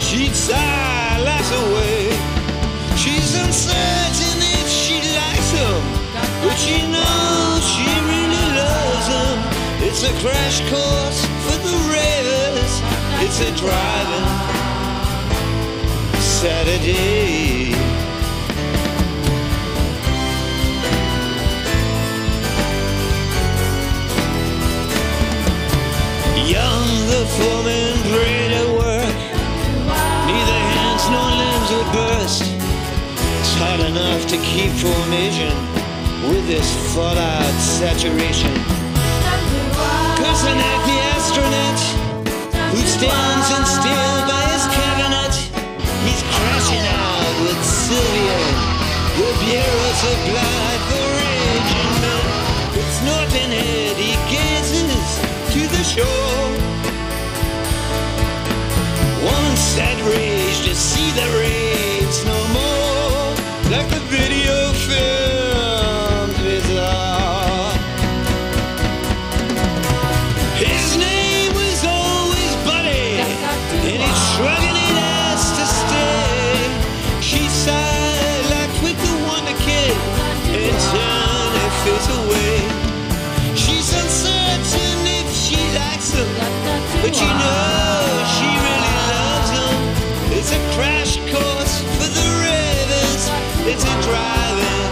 She'd sigh, laughs away. She's uncertain if she likes him, but she knows she really loves him. It's a crash course for the ravers. It's a driving Saturday. Young, the foreman prayed at work. Neither hands nor limbs would burst. It's hard enough to keep formation with this fallout saturation. Cursing at the astronaut who stands in still by his cabinet. He's crashing out with Sylvia. The bureau supplied for raging men. It's northern head, he gazes to the shore. One sad rage to see the raves no more, like the video filmed bizarre. His name was always Buddy, and he's shrugging it ass to stay. She sighed like quick the wonder kid and turned her face away. She's uncertain if she likes him, but you know she really loves him. It's a crash course for the ravers. It's a driving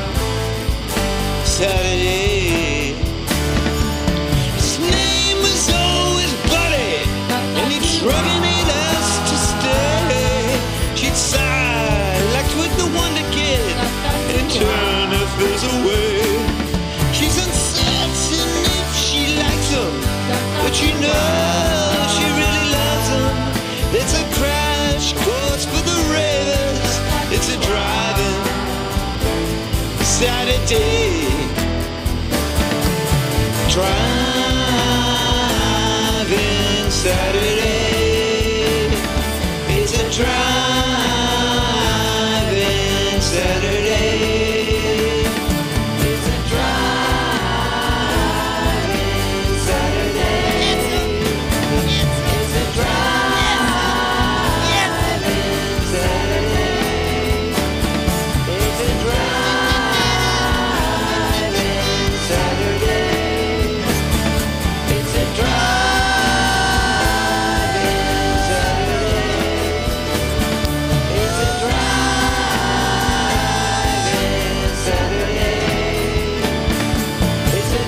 Saturday. His name was always Buddy, and he'd shrugging it us to stay. She'd sigh like Twig the Wonder Kid and turn her face away. She's uncertain if she likes him, but you know she really loves him. It's a crash course for the ravers. It's a driving Saturday. Driving Saturday. It's a driving Saturday. It's a driving Saturday. It's a driving Saturday. It's a driving Saturday. It's a driving Saturday. It's a driving Saturday. It's a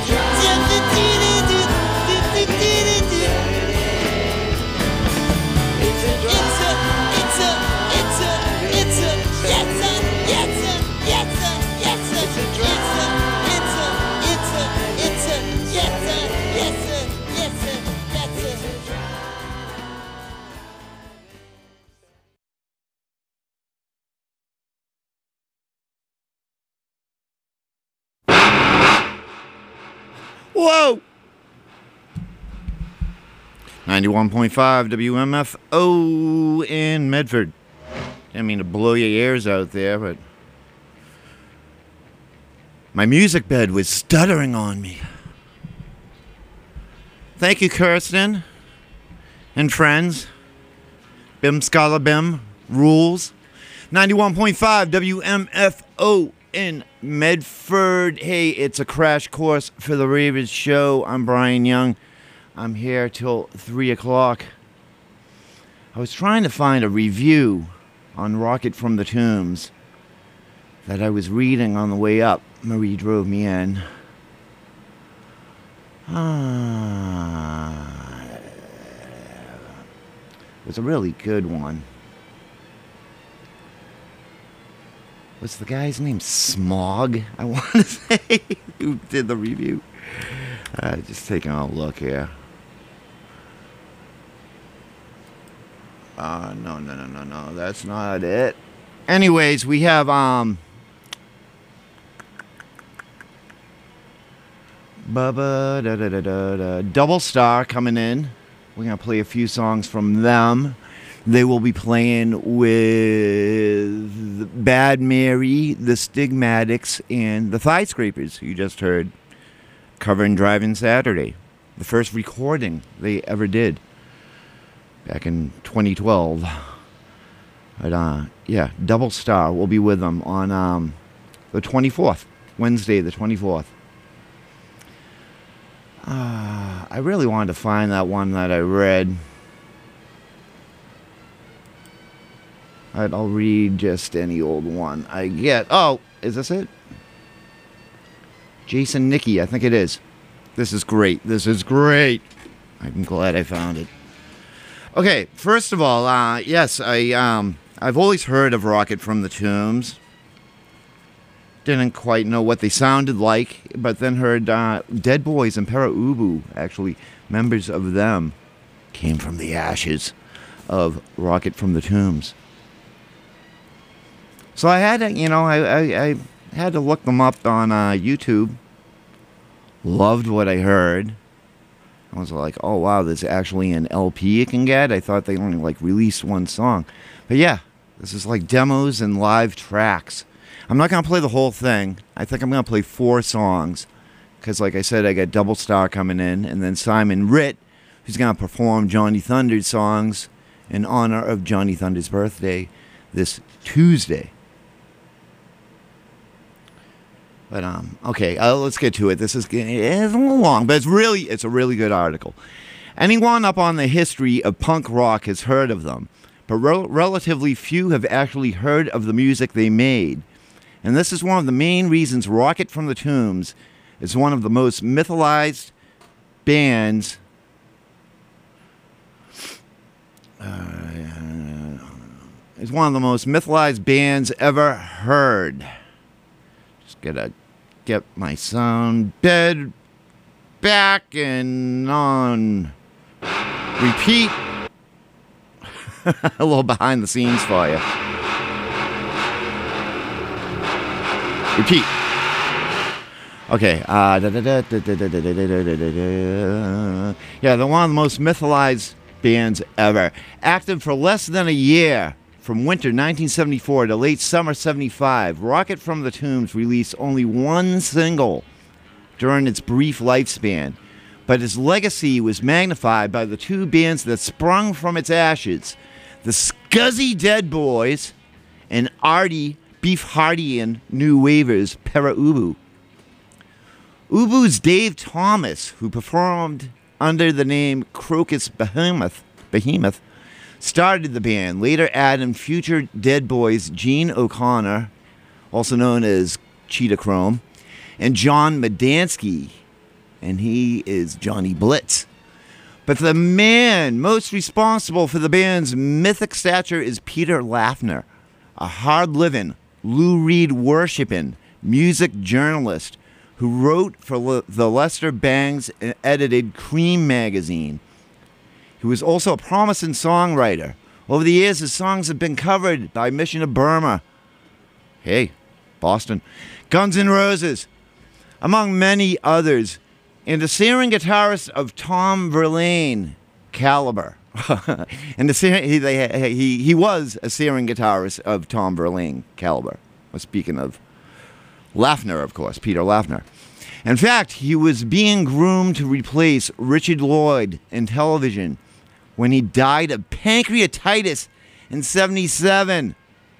Whoa! 91.5 WMFO in Medford. Didn't mean to blow your ears out there, but my music bed was stuttering on me. Thank you, Kirsten and friends. Bim Scala Bim rules. 91.5 WMFO in Medford. Hey, it's a crash course for the Ravers show. I'm Brian Young. I'm here till 3 o'clock. I was trying to find a review on Rocket from the Tombs that I was reading on the way up. Marie drove me in. It was a really good one. What's the guy's name? Smog, I want to say, who did the review. Just taking a look here. No, that's not it. Anyways, we have Double Star coming in. We're gonna play a few songs from them. They will be playing with Bad Mary, the Stigmatics, and the Thigh Scrapers, who you just heard, covering Driving Saturday, the first recording they ever did back in 2012. But yeah, Double Star will be with them on the 24th, Wednesday the 24th. I really wanted to find that one that I read. I'll read just any old one I get. Oh, is this it? Jason Nicky, I think it is. This is great. This is great. I'm glad I found it. Okay, first of all, yes, I've always heard of Rocket from the Tombs. Didn't quite know what they sounded like, but then heard Dead Boys and Pere Ubu, actually, members of them, came from the ashes of Rocket from the Tombs. So I had to, I had to look them up on YouTube. Loved what I heard. I was like, oh wow, there's actually an LP you can get. I thought they only released one song. But yeah, this is like demos and live tracks. I'm not going to play the whole thing. I think I'm going to play 4 songs. Because like I said, I got Double Star coming in. And then Simon Ritt, who's going to perform Johnny Thunder's songs in honor of Johnny Thunder's birthday this Tuesday. But, okay, let's get to it. It's a little long, but it's a really good article. Anyone up on the history of punk rock has heard of them, but relatively few have actually heard of the music they made. And this is one of the main reasons Rocket from the Tombs is one of the most mythologized bands ever heard. Just gotta get my sound bed back and on repeat. A little behind the scenes for you. Repeat. Okay. Yeah, they're one of the most mythologized bands ever. Active for less than a year, from winter 1974 to late summer 75, Rocket from the Tombs released only one single during its brief lifespan. But its legacy was magnified by the 2 bands that sprung from its ashes, the Scuzzy Dead Boys and Artie Beef Hardy and New Waver's Pere Ubu. Ubu's Dave Thomas, who performed under the name Crocus Behemoth, started the band, later adding future Dead Boys Gene O'Connor, also known as Cheetah Chrome, and John Medansky, and he is Johnny Blitz. But the man most responsible for the band's mythic stature is Peter Laffner, a hard-living, Lou Reed worshipping music journalist who wrote for the Lester Bangs edited Cream magazine. He was also a promising songwriter. Over the years, his songs have been covered by Mission of Burma. Hey, Boston. Guns N' Roses, among many others. And the searing guitarist of Tom Verlaine, Caliber. And he was a searing guitarist of Tom Verlaine, Caliber. Speaking of Laffner, of course, Peter Laffner. In fact, he was being groomed to replace Richard Lloyd in television when he died of pancreatitis in 1977.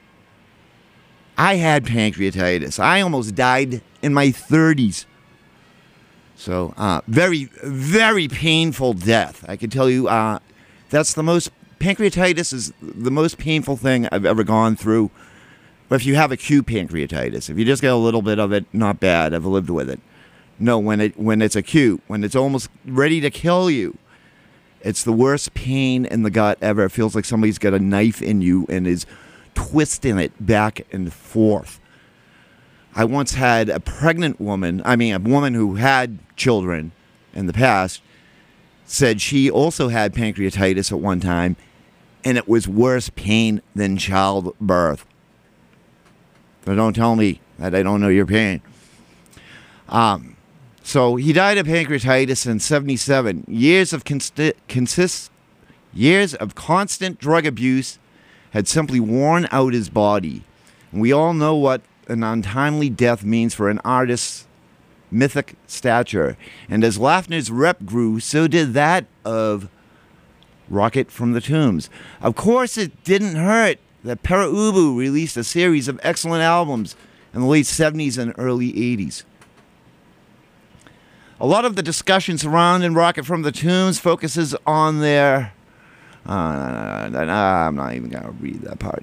I had pancreatitis. I almost died in my 30s. So, very, very painful death. I can tell you, pancreatitis is the most painful thing I've ever gone through. But if you have acute pancreatitis, if you just get a little bit of it, not bad. I've lived with it. No, when it's acute, when it's almost ready to kill you, it's the worst pain in the gut ever. It feels like somebody's got a knife in you and is twisting it back and forth. I once had a woman who had children in the past, said she also had pancreatitis at one time, and it was worse pain than childbirth. So don't tell me that I don't know your pain. So he died of pancreatitis in 1977. Years of constant drug abuse had simply worn out his body. And we all know what an untimely death means for an artist's mythic stature. And as Laffner's rep grew, so did that of Rocket from the Tombs. Of course, it didn't hurt that Pere Ubu released a series of excellent albums in the late 70s and early 80s. A lot of the discussion surrounding Rocket from the Tombs focuses on their... I'm not even going to read that part.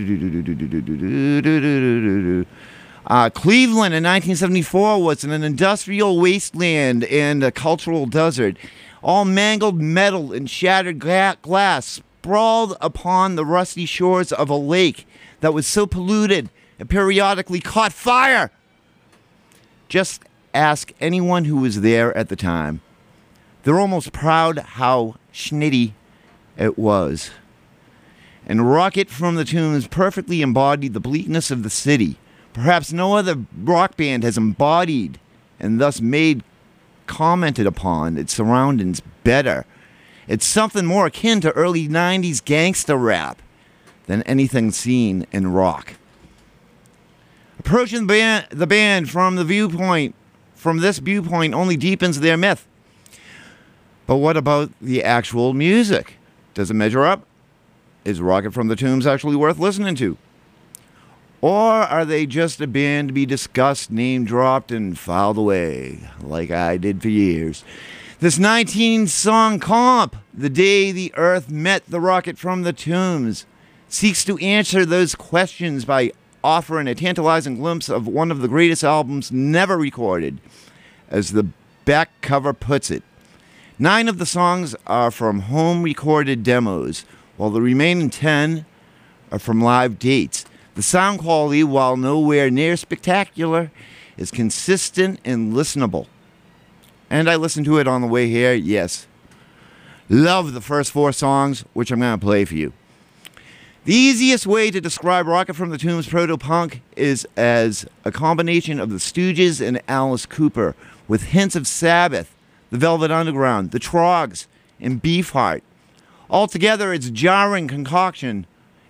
Cleveland in 1974 was an industrial wasteland and a cultural desert. All mangled metal and shattered glass sprawled upon the rusty shores of a lake that was so polluted it periodically caught fire. Just ask anyone who was there at the time. They're almost proud how schnitty it was. And Rocket from the Tombs perfectly embodied the bleakness of the city. Perhaps no other rock band has embodied and thus commented upon its surroundings better. It's something more akin to early 90s gangsta rap than anything seen in rock. Approaching the band from this viewpoint only deepens their myth. But what about the actual music? Does it measure up? Is Rocket from the Tombs actually worth listening to? Or are they just a band to be discussed, name-dropped, and filed away, like I did for years? This 19-song comp, The Day the Earth Met the Rocket from the Tombs, seeks to answer those questions by offering a tantalizing glimpse of one of the greatest albums never recorded, as the back cover puts it. 9 of the songs are from home-recorded demos, while the remaining 10 are from live dates. The sound quality, while nowhere near spectacular, is consistent and listenable. And I listened to it on the way here, yes. Love the first 4 songs, which I'm going to play for you. The easiest way to describe Rocket from the Tombs proto-punk is as a combination of the Stooges and Alice Cooper, with hints of Sabbath, the Velvet Underground, the Troggs, and Beefheart. Altogether, it's a jarring concoction.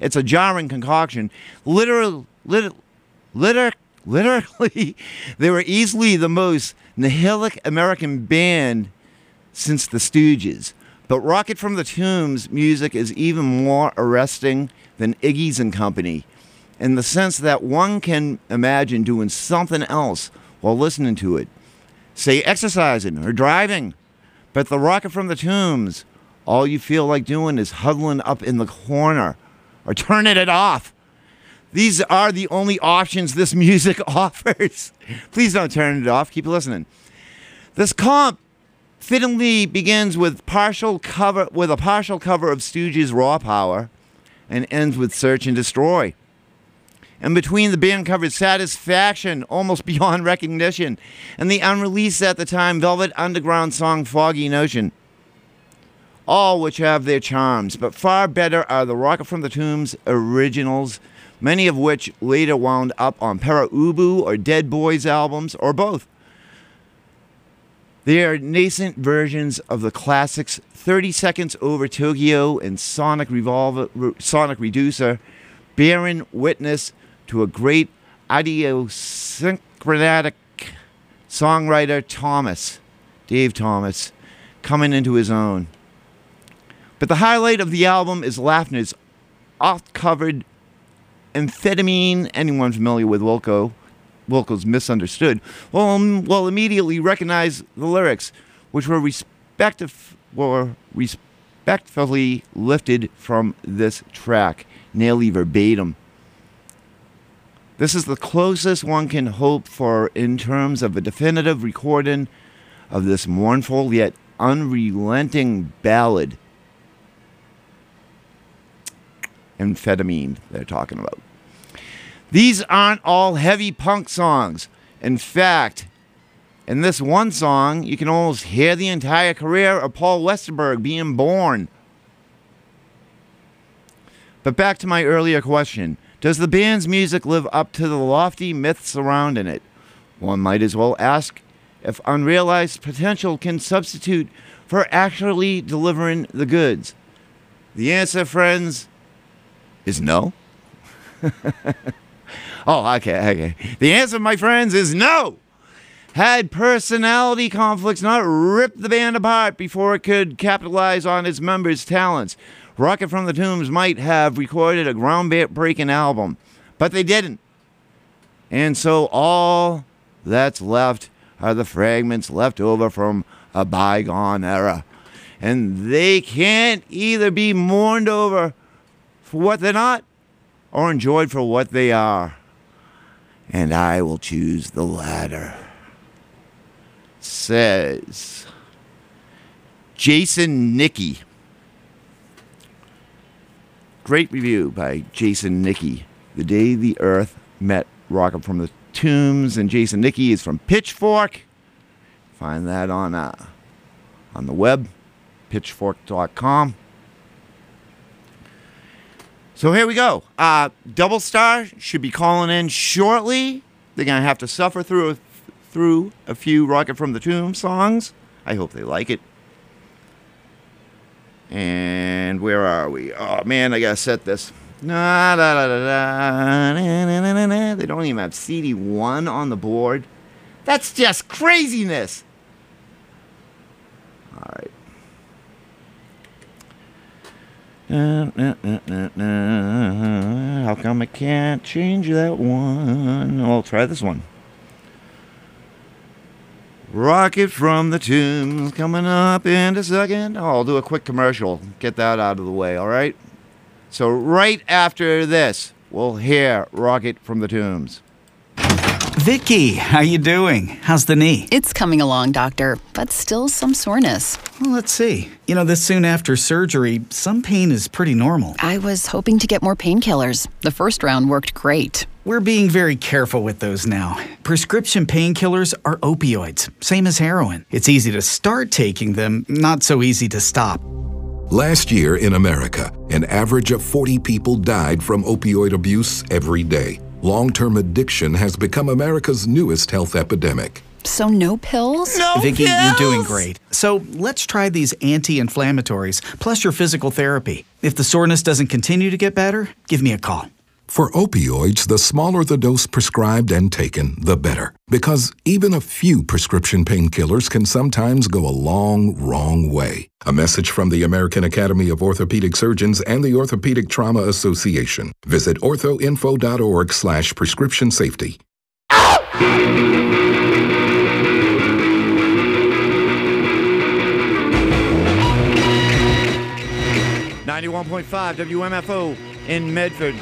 Literally, they were easily the most nihilic American band since the Stooges. But Rocket from the Tombs music is even more arresting than Iggy's and Company, in the sense that one can imagine doing something else while listening to it. Say exercising or driving. But the Rocket from the Tombs, all you feel like doing is huddling up in the corner or turning it off. These are the only options this music offers. Please don't turn it off. Keep listening. This comp fittingly begins with a partial cover of Stooges' Raw Power and ends with Search and Destroy. And between the band covered Satisfaction, Almost Beyond Recognition, and the unreleased at the time Velvet Underground song Foggy Notion, all which have their charms, but far better are the Rocket from the Tombs originals, many of which later wound up on Pere Ubu or Dead Boys albums, or both. They are nascent versions of the classics 30 Seconds Over Tokyo and Sonic Reducer, bearing witness to a great idiosyncratic songwriter, Dave Thomas, coming into his own. But the highlight of the album is Laffner's oft-covered Amphetamine. Anyone familiar with Wilco's Misunderstood will immediately recognize the lyrics, which were respectfully lifted from this track, nearly verbatim. This is the closest one can hope for in terms of a definitive recording of this mournful yet unrelenting ballad. Amphetamine they're talking about. These aren't all heavy punk songs. In fact, in this one song, you can almost hear the entire career of Paul Westerberg being born. But back to my earlier question. Does the band's music live up to the lofty myths surrounding it? One might as well ask if unrealized potential can substitute for actually delivering the goods. The answer, friends, is no. Okay. The answer, my friends, is no. Had personality conflicts not ripped the band apart before it could capitalize on its members' talents, Rocket from the Tombs might have recorded a groundbreaking album, but they didn't. And so all that's left are the fragments left over from a bygone era. And they can't either be mourned over for what they're not or enjoyed for what they are. And I will choose the latter. Says Jason Nicky. Great review by Jason Nicky. The Day the Earth Met Rocket from the Tombs. And Jason Nicky is from Pitchfork. Find that on the web, pitchfork.com. So here we go. Double Star should be calling in shortly. They're going to have to suffer through a few Rocket from the Tombs songs. I hope they like it. And where are we? Oh, man, I got to set this. They don't even have CD1 on the board. That's just craziness. All right. How come I can't change that one? I'll try this one. Rocket from the Tombs coming up in a second. Oh, I'll do a quick commercial. Get that out of the way, all right? So right after this, we'll hear Rocket from the Tombs. Vicky, how you doing? How's the knee? It's coming along, doctor, but still some soreness. Well, let's see. This soon after surgery, some pain is pretty normal. I was hoping to get more painkillers. The first round worked great. We're being very careful with those now. Prescription painkillers are opioids, same as heroin. It's easy to start taking them, not so easy to stop. Last year in America, an average of 40 people died from opioid abuse every day. Long-term addiction has become America's newest health epidemic. So no pills? No Vicky, pills? you're doing great. So let's try these anti-inflammatories, plus your physical therapy. If the soreness doesn't continue to get better, give me a call. For opioids, the smaller the dose prescribed and taken, the better. Because even a few prescription painkillers can sometimes go a long, wrong way. A message from the American Academy of Orthopedic Surgeons and the Orthopedic Trauma Association. Visit orthoinfo.org/prescription safety. 91.5 WMFO in Medford.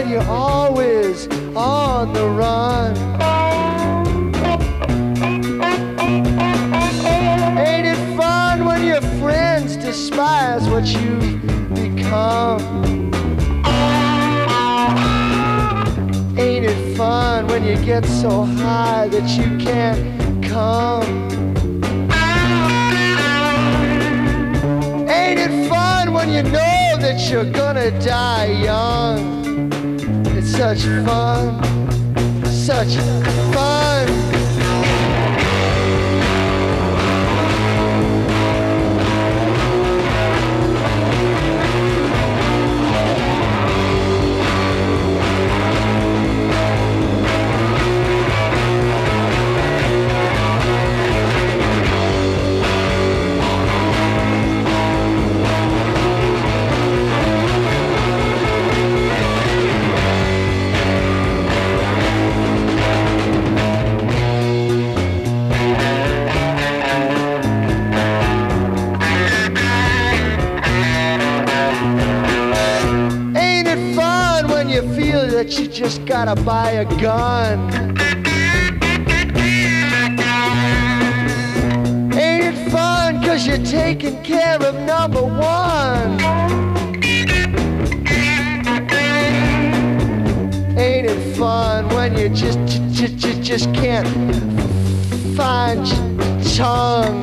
when you're always on the run? Ain't it fun when your friends despise what you've become? Ain't it fun when you get so high that you can't come? Ain't it fun when you know that you're gonna die young? It's such fun, such fun. That you just gotta buy a gun. Ain't it fun cause you're taking care of number one? Ain't it fun when you just can't find your tongue?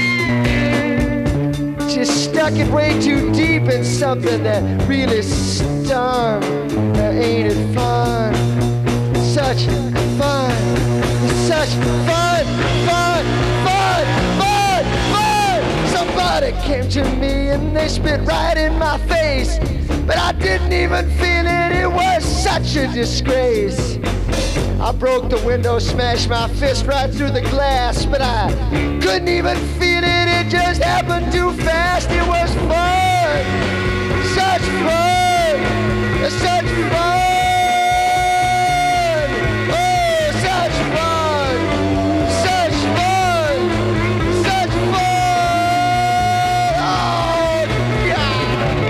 Just stuck it way too deep in something that really stung. Ain't it fun? Such fun, such fun, fun, fun, fun, fun. Somebody came to me and they spit right in my face, but I didn't even feel it. It was such a disgrace. I broke the window, smashed my fist right through the glass, but I couldn't even feel it. It just happened too fast. It was fun, such fun, such fun. Oh, such fun, such fun, such fun. Oh, God.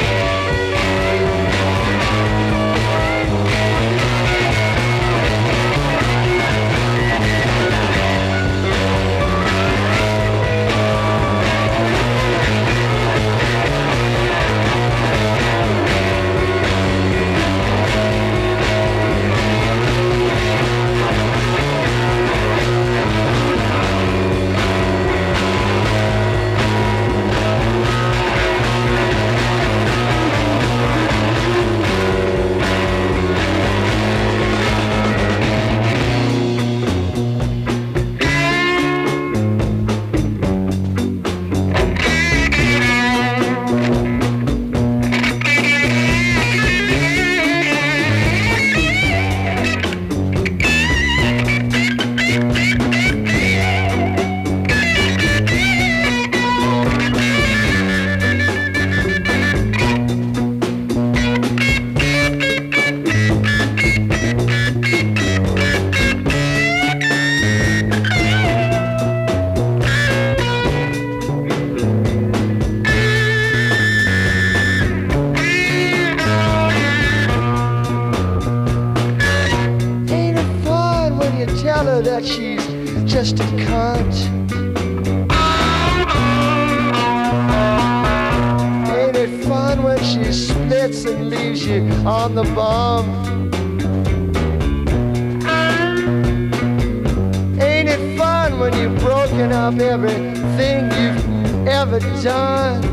That she's just a cunt. Ain't it fun when she splits and leaves you on the bum? Ain't it fun when you've broken up everything you've ever done?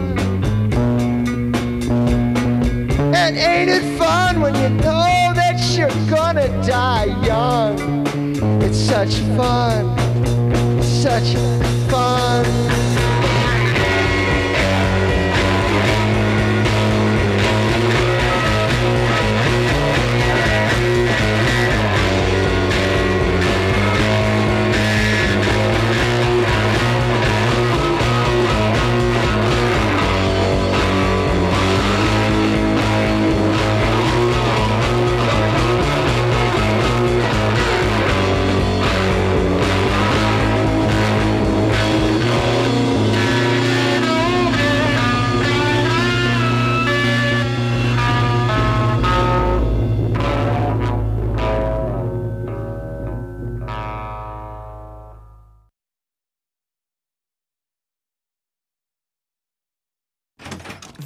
And ain't it fun when you know that you're gonna die young? It's such fun, such fun.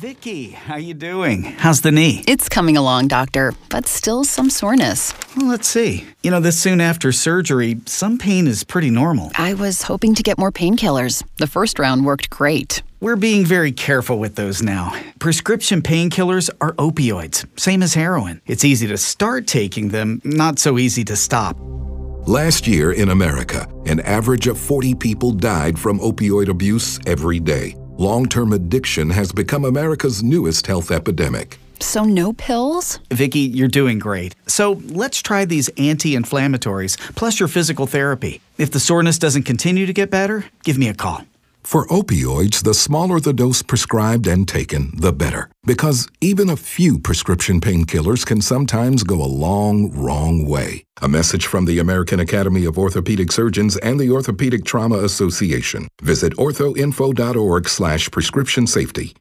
Vicky, how you doing? How's the knee? It's coming along, doctor, but still some soreness. Well, let's see. This soon after surgery, some pain is pretty normal. I was hoping to get more painkillers. The first round worked great. We're being very careful with those now. Prescription painkillers are opioids, same as heroin. It's easy to start taking them, not so easy to stop. Last year in America, an average of 40 people died from opioid abuse every day. Long-term addiction has become America's newest health epidemic. So no pills? Vicky, you're doing great. So let's try these anti-inflammatories, plus your physical therapy. If the soreness doesn't continue to get better, give me a call. For opioids, the smaller the dose prescribed and taken, the better. Because even a few prescription painkillers can sometimes go a long, wrong way. A message from the American Academy of Orthopedic Surgeons and the Orthopedic Trauma Association. Visit orthoinfo.org/prescription safety.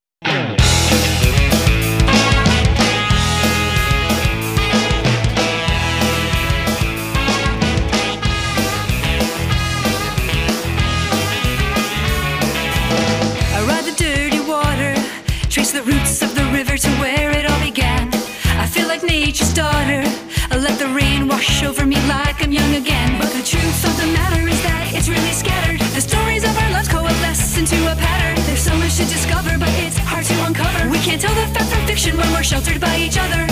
Trace the roots of the river to where it all began. I feel like nature's daughter. I let the rain wash over me like I'm young again. But the truth of the matter is that it's really scattered. The stories of our lives coalesce into a pattern. There's so much to discover, but it's hard to uncover. We can't tell the fact from fiction when we're sheltered by each other.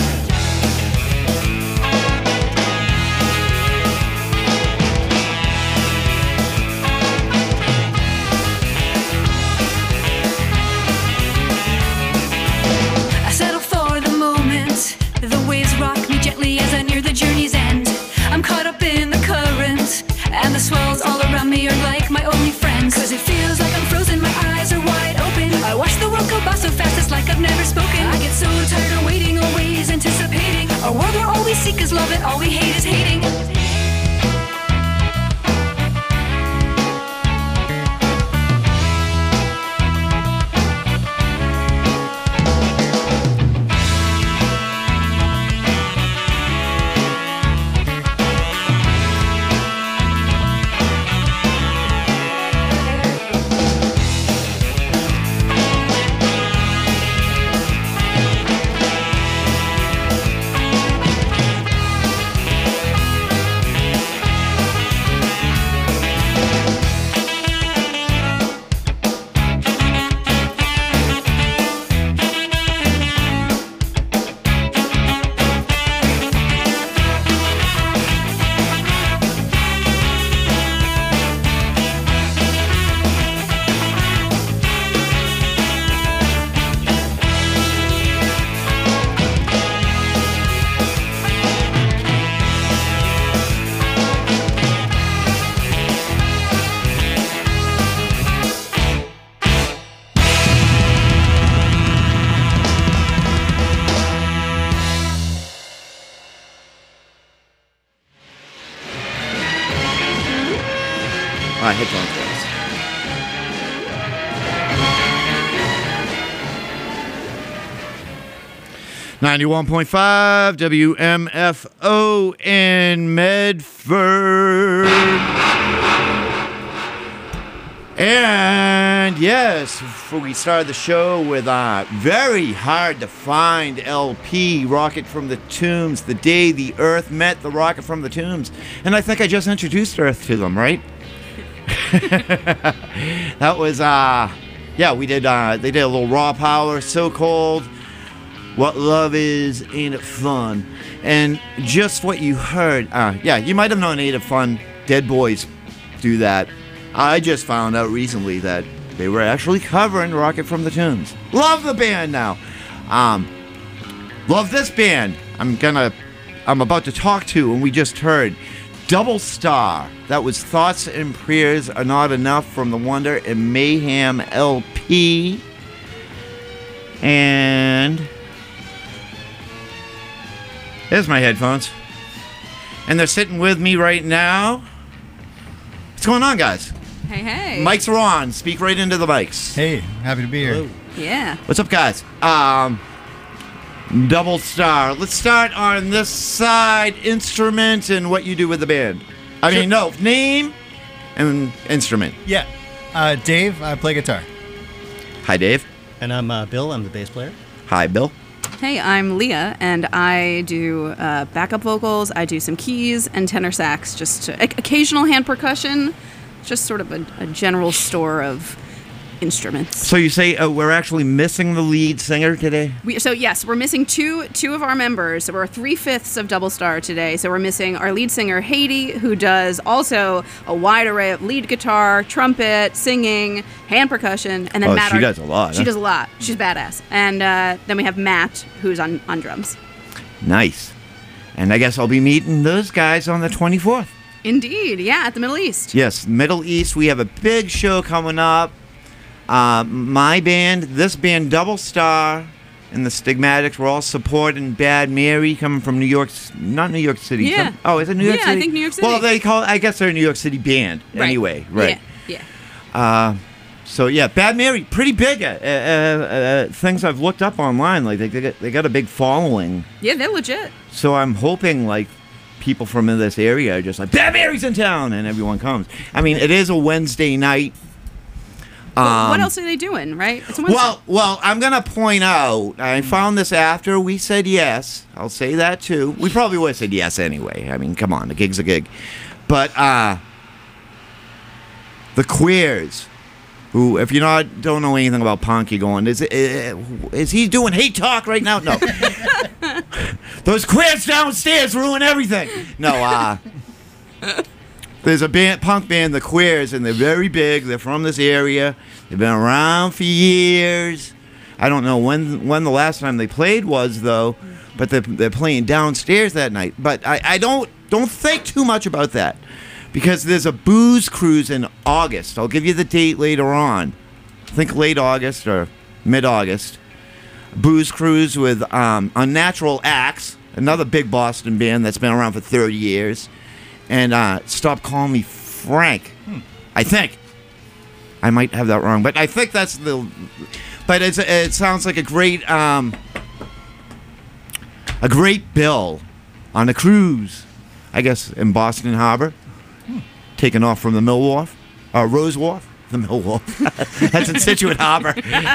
The waves rock me gently as I near the journey's end. I'm caught up in the current, and the swells all around me are like my only friends. Cause it feels like I'm frozen, my eyes are wide open. I watch the world go by so fast, it's like I've never spoken. I get so tired of waiting, always anticipating a world where all we seek is love and all we hate is hating. Headphones, guys. 91.5 WMFO in Medford. And yes, we started the show with a very hard to find LP, Rocket from the Tombs, The Day the Earth Met the Rocket from the Tombs. And I think I just introduced Earth to them, right? That was yeah, we did they did a little Raw Power, So Cold, What Love Is, Ain't It Fun? And just what you heard, yeah, you might have known Ain't It Fun, Dead Boys do that. I just found out recently that they were actually covering Rocket from the Tombs. Love the band now. Love this band I'm about to talk to, and we just heard Double Star. That was Thoughts and Prayers Are Not Enough from the Wonder and Mayhem LP. And there's my headphones. And they're sitting with me right now. What's going on, guys? Hey, hey. Mics are on. Speak right into the mics. Hey, happy to be here. Yeah. What's up, guys? Double Star. Let's start on this side. Instrument and what you do with the band. I mean, no, name and instrument. Yeah. Dave, I play guitar. Hi, Dave. And I'm Bill. I'm the bass player. Hi, Bill. Hey, I'm Leah, and I do backup vocals. I do some keys and tenor sax, just occasional hand percussion, just sort of a general store of instruments. So you say we're actually missing the lead singer today? Yes, we're missing two of our members. So we're 3/5 of Double Star today. So we're missing our lead singer, Haiti, who does also a wide array of lead guitar, trumpet, singing, hand percussion, and then Matt. She does a lot. She does a lot. She's badass. And then we have Matt, who's on drums. Nice. And I guess I'll be meeting those guys on the 24th. Indeed, yeah, at the Middle East. Yes, Middle East. We have a big show coming up. My band, this band, Double Star, and the Stigmatics, we're all supporting Bad Mary, coming from New York, not New York City. Yeah. Is it New York City? Yeah, I think New York City. Well, I guess they're a New York City band. Right. Anyway, right. Yeah. So yeah, Bad Mary, pretty big. Things I've looked up online, like they got a big following. Yeah, they're legit. So I'm hoping like people from this area are just like, Bad Mary's in town, and everyone comes. I mean, it is a Wednesday night. What else are they doing, right? It's a Wednesday. Well, I'm going to point out, I found this after we said yes. I'll say that too. We probably would have said yes anyway. I mean, come on, the gig's a gig. But the Queers, who, if you don't know anything about punk, you're going, is he doing hate talk right now? No. Those Queers downstairs ruin everything. No, there's a punk band, the Queers, and they're very big. They're from this area. They've been around for years. I don't know when the last time they played was, though, but they're playing downstairs that night. But I don't think too much about that, because there's a booze cruise in August. I'll give you the date later on. I think late August or mid-August. Booze cruise with Unnatural Acts, another big Boston band that's been around for 30 years. And Stop Calling Me Frank. I think. I might have that wrong, but I think that's the. But it sounds like a great bill on a cruise, I guess, in Boston Harbor, taking off from the Rose Wharf. The Mill Wharf. That's in Situate Harbor.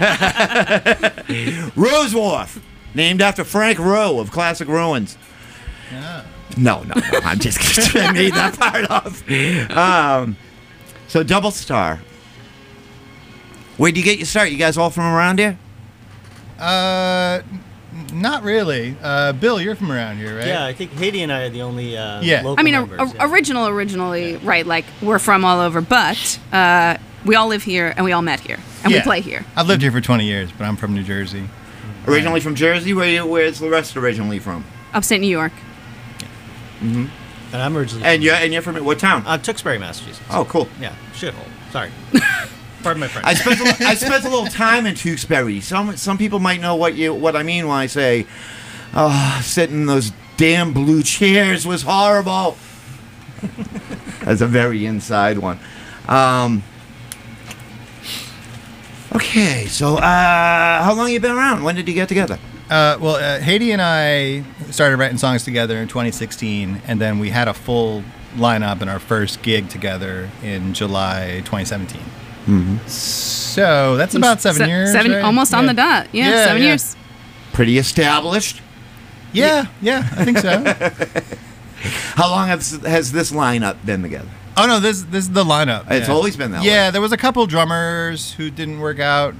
Rose Wharf, named after Frank Rowe of Classic Ruins. Yeah. No, I'm just kidding. I made that part up. So Double Star. Where'd you get your start? You guys all from around here? Not really. Bill, you're from around here, right? Yeah, I think Haiti and I are the only local I mean, members. originally, right, like, we're from all over, but we all live here, and we all met here, and we play here. I've lived here for 20 years, but I'm from New Jersey. Originally from Jersey? Where's the rest originally from? Upstate New York. Mm-hmm. And I'm originally and you're from what town? Tewksbury, Massachusetts. Oh, cool. Yeah, shithole. Sorry. Pardon my French. I spent a little time in Tewksbury. Some people might know what I mean when I say, sitting in those damn blue chairs was horrible. That's a very inside one. Okay, so how long have you been around? When did you get together? Haiti and I started writing songs together in 2016, and then we had a full lineup in our first gig together in July 2017. Mm-hmm. So that's about 7 years. Right? Almost on the dot. Yeah, 7 years. Pretty established. Yeah, I think so. How long has this lineup been together? Oh no, this is the lineup. It's always been that way. Yeah, there was a couple drummers who didn't work out.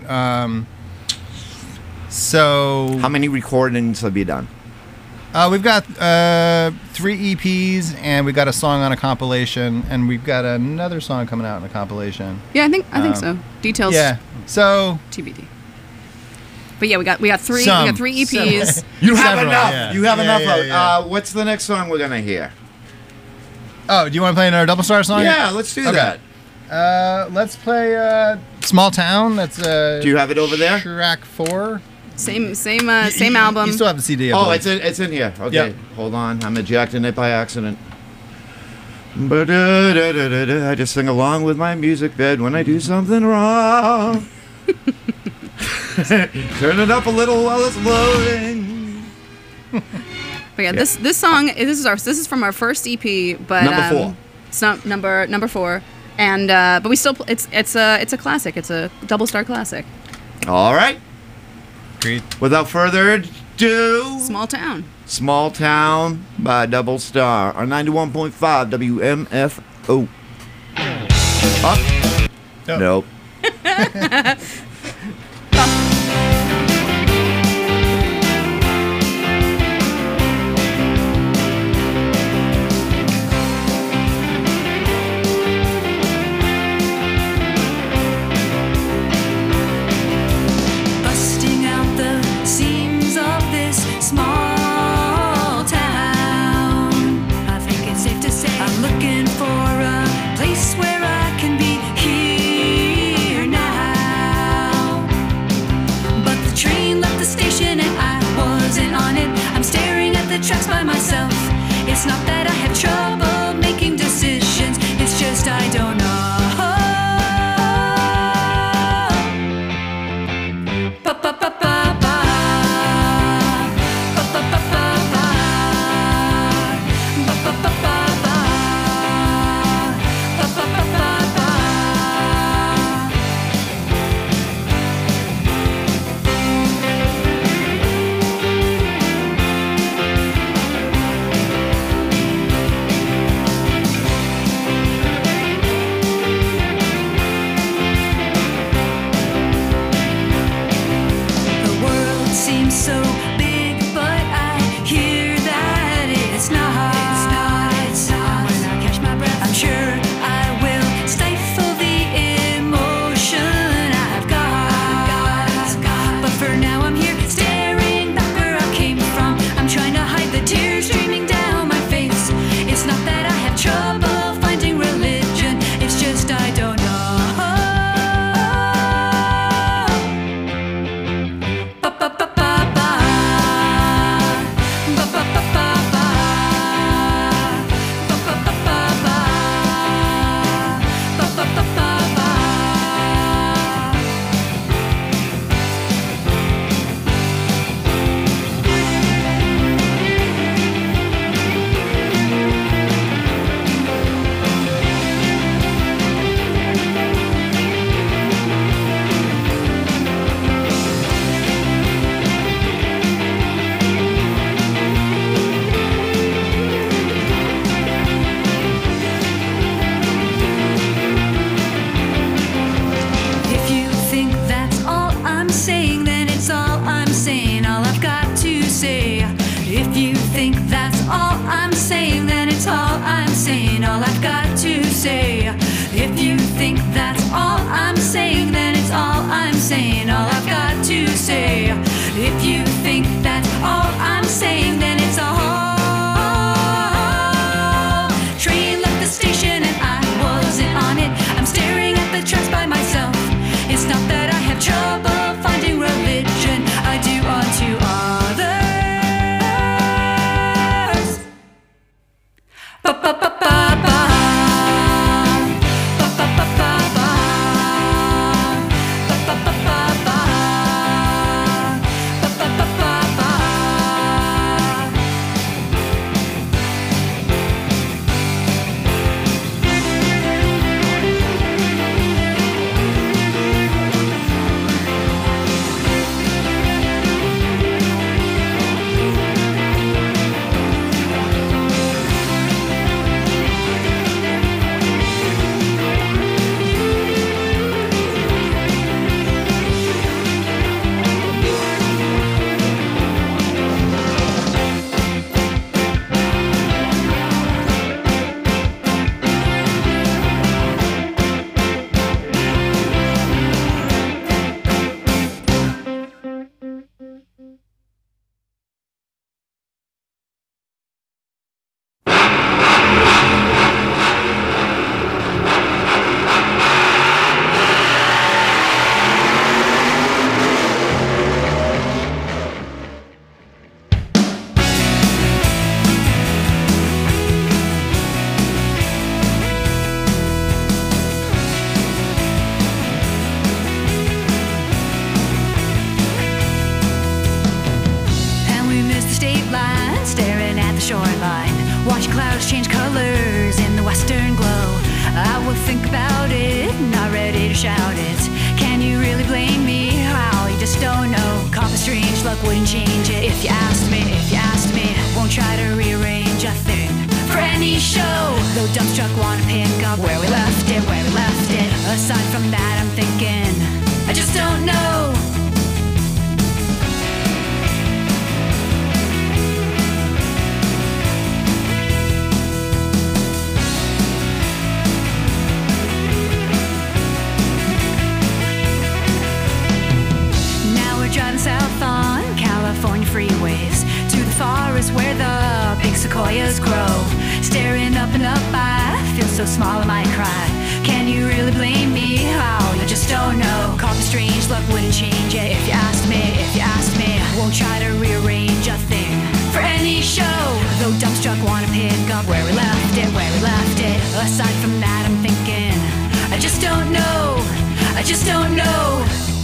So how many recordings have you done? We've got 3 EPs, and we've got a song on a compilation, and we've got another song coming out in a compilation. Yeah, I think so. Details. Yeah. So TBD. But yeah, we got 3 EPs. You have enough. Yeah. You have enough. Yeah. What's the next song we're gonna hear? Oh, do you want to play another Double Star song? Yeah, let's do that. Let's play Small Town. That's Do you have it over there? Track 4. Same album. You still have the CD. Oh, it's in here. Okay, Yep. Hold on. I'm ejecting it by accident. I just sing along with my music bed when I do something wrong. Turn it up a little while it's loading. But yeah, this song this is from our first EP, but number 4. It's not number 4, and but we still it's a classic. It's a Double Star classic. All right. Agreed. Without further ado, Small Town. Small Town by Double Star on 91.5 WMFO. Nope. Busting out the seams of this small town. I think it's safe to say I'm looking for a place where I can be here now. But the train left the station and I wasn't on it. I'm staring at the tracks by myself. It's not that I have trouble making decisions, it's just I don't know. The world seems so big, but I hear that it's not. When I catch my breath, I'm sure I will stifle the emotion I've got. But for now, I'm here staring back where I came from. I'm trying to hide the tears streaming down my face. It's not that I have trouble finding religion, it's just I don't know. If you think that's all I'm saying, then it's all I'm saying, all I've got to say. If you think that's all I'm saying, then it's all I'm saying, all I've got to say. If you think that's all I'm saying, then it's all I'm saying, all I've got to say. If you think that's all I'm saying, then it's all. Train left the station and I wasn't on it. I'm staring at the tracks by myself. It's not that I have trouble finding religion, I do unto others. Ba-ba-ba-ba-ba. Ba-ba-ba-ba-ba. Ba-ba-ba-ba-ba. Ba-ba-ba-ba-ba. I will think about it, not ready to shout it. Can you really blame me? How you just just don't know. Caught a strange luck, wouldn't change it if you asked me. If you asked me, won't try to rearrange a thing for any show. Though dump truck wanna pick up where we left it, where we left it. Aside from that, I'm thinking, I just don't know. Driving south on California freeways to the forest where the big sequoias grow. Staring up and up, I feel so small I might cry. Can you really blame me? Oh, you just don't know. Caught a strange luck, wouldn't change it if you asked me. If you asked me, won't try to rearrange a thing for any show. Though dump truck wanna pick up where we left it, where we left it. Aside from that, I'm thinking, I just don't know. I just don't know.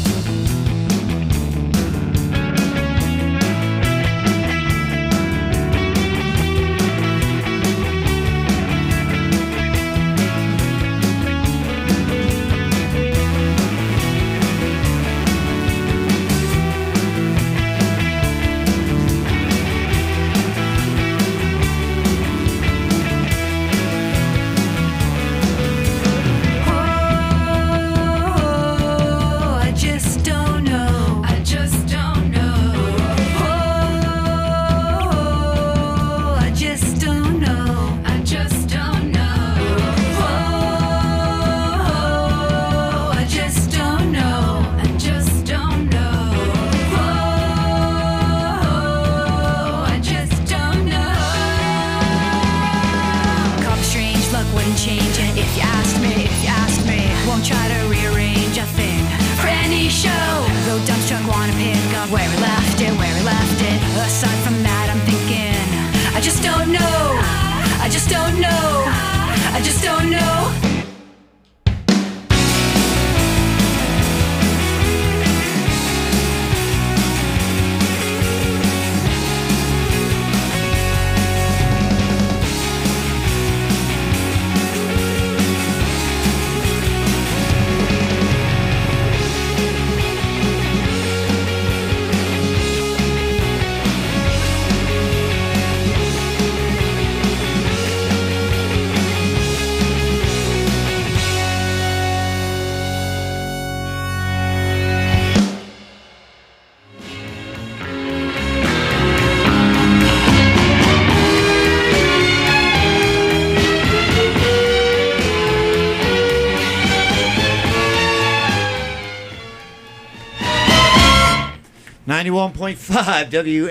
.5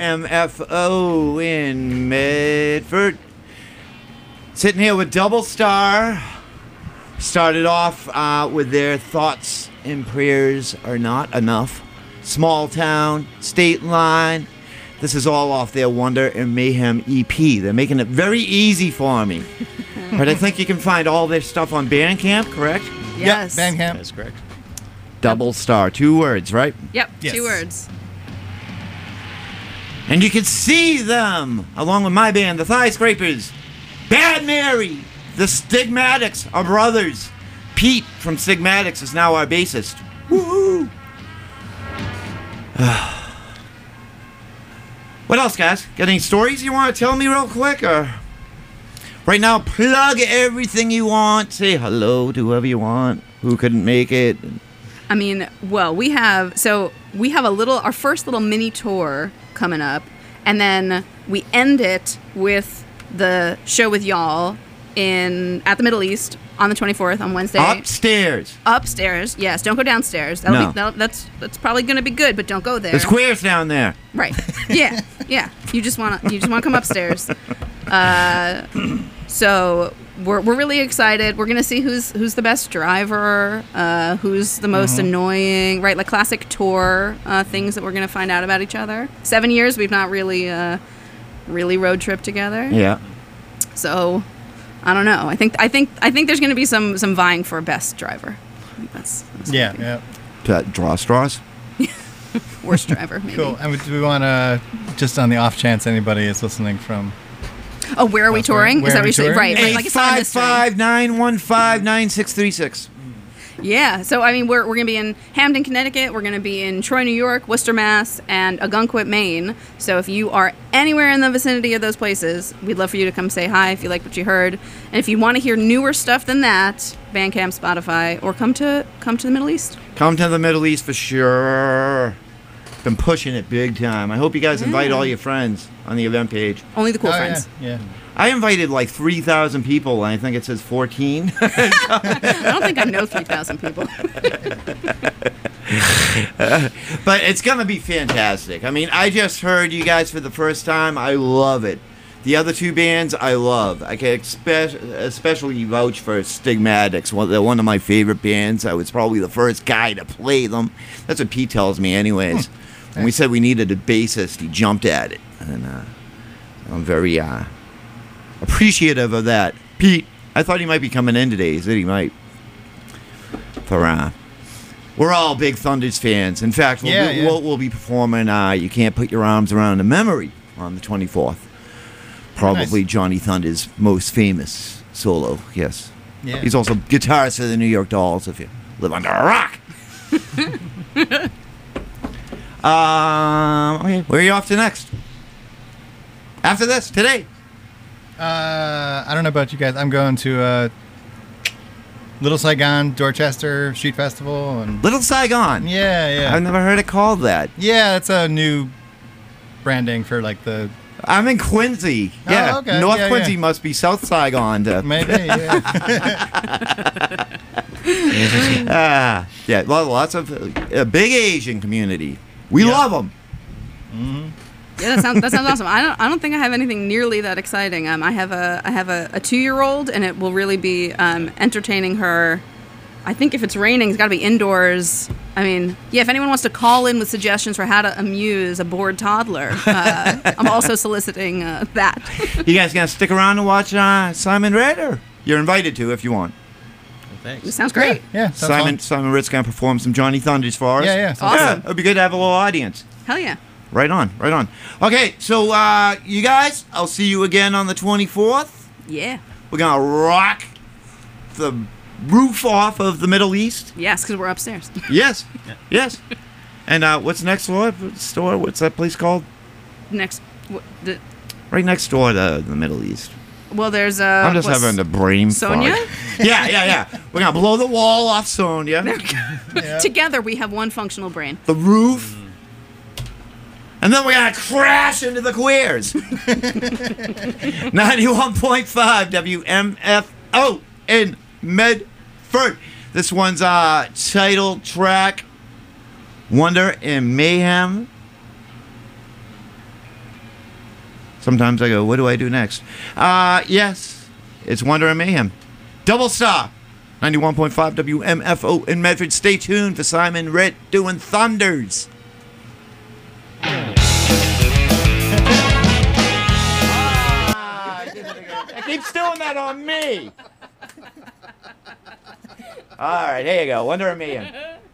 WMFO in Medford. Sitting here with Double Star. Started off with their Thoughts and Prayers Are Not Enough. Small Town, State Line. This is all off their Wonder and Mayhem EP. They're making it very easy for me. But I think you can find all their stuff on Bandcamp, correct? Yes. Yep, Bandcamp. That's correct. Double Star. 2 words, right? Yep, Yes. 2 words. And you can see them along with my band, the Thigh Scrapers, Bad Mary, the Stigmatics, our brothers. Pete from Stigmatics is now our bassist. Woohoo! What else, guys? Got any stories you want to tell me real quick? Or right now, plug everything you want. Say hello to whoever you want who couldn't make it. I mean, well, we have our first little mini tour coming up, and then we end it with the show with y'all at the Middle East on the 24th on Wednesday. Upstairs, yes. Don't go downstairs. That's probably going to be good, but don't go there. There's queers down there. Right. Yeah. You just want to come upstairs. So we're really excited. We're gonna see who's the best driver, who's the most annoying, right? Like classic tour things that we're gonna find out about each other. 7 years we've not really road trip together. Yeah. So I don't know. I think there's gonna be some vying for best driver. That's Yeah. Draw straws. Worst driver, maybe. Cool. And do we want to, just on the off chance anybody is listening from... Oh, where are we touring? Where is that are we what you're saying? touring? Right. Like it's not a mystery. 855-915-9636. Yeah, so I mean, we're going to be in Hamden, Connecticut. We're going to be in Troy, New York, Worcester, Mass, and Algonquin, Maine. So if you are anywhere in the vicinity of those places, we'd love for you to come say hi if you like what you heard. And if you want to hear newer stuff than that, Bandcamp, Spotify, or come to the Middle East. Come to the Middle East for sure. Been pushing it big time. I hope you guys invite all your friends on the event page. Only the cool friends. Yeah. I invited like 3,000 people, and I think it says 14. I don't think I know 3,000 people. But it's going to be fantastic. I mean, I just heard you guys for the first time. I love it. The other two bands I love. I can especially vouch for Stigmatics. They're one of my favorite bands. I was probably the first guy to play them. That's what Pete tells me anyways. When we said we needed a bassist, he jumped at it. And I'm very appreciative of that. Pete, I thought he might be coming in today. He said he might. We're all big Thunders fans. In fact, we'll be performing You Can't Put Your Arms Around a Memory on the 24th. Probably nice. Johnny Thunder's most famous solo, yes. Yeah. He's also guitarist for the New York Dolls, if you live under a rock. Okay, where are you off to next? After this, today? I don't know about you guys. I'm going to Little Saigon, Dorchester Street Festival. And Little Saigon? Yeah. I've never heard it called that. Yeah, it's a new branding for like the... I'm in Quincy. Yeah, oh, okay. North Quincy must be South Saigon. Maybe, yeah. Yeah, lots of a big Asian community. We love them. Mm-hmm. Yeah, that sounds awesome. I don't think I have anything nearly that exciting. I have a 2-year-old, and it will really be entertaining her. I think if it's raining, it's got to be indoors. I mean, yeah, if anyone wants to call in with suggestions for how to amuse a bored toddler, I'm also soliciting that. You guys going to stick around and watch Simon Red? Or you're invited to if you want. Well, thanks. It sounds great. Yeah, Simon Red's going to perform some Johnny Thunders for us. Yeah. Awesome. Yeah, it would be good to have a little audience. Hell yeah. Right on. Okay, so you guys, I'll see you again on the 24th. Yeah. We're going to rock the roof off of the Middle East. Yes, because we're upstairs. Yes. And what's next door? What's that place called? Right next door to the Middle East. Well, there's I'm just having a brain Sonia? fart. Yeah. We're going to blow the wall off Sonia. Together we have one functional brain. The roof. And then we're going to crash into the queers. 91.5 WMFO in Medford. This one's title track, Wonder and Mayhem. Sometimes I go, what do I do next? Yes, it's Wonder and Mayhem. Double Star, 91.5 WMFO in Medford. Stay tuned for Simon Ritt doing Thunders. Keeps doing that on me. All right, here you go. Wonder and Mayhem.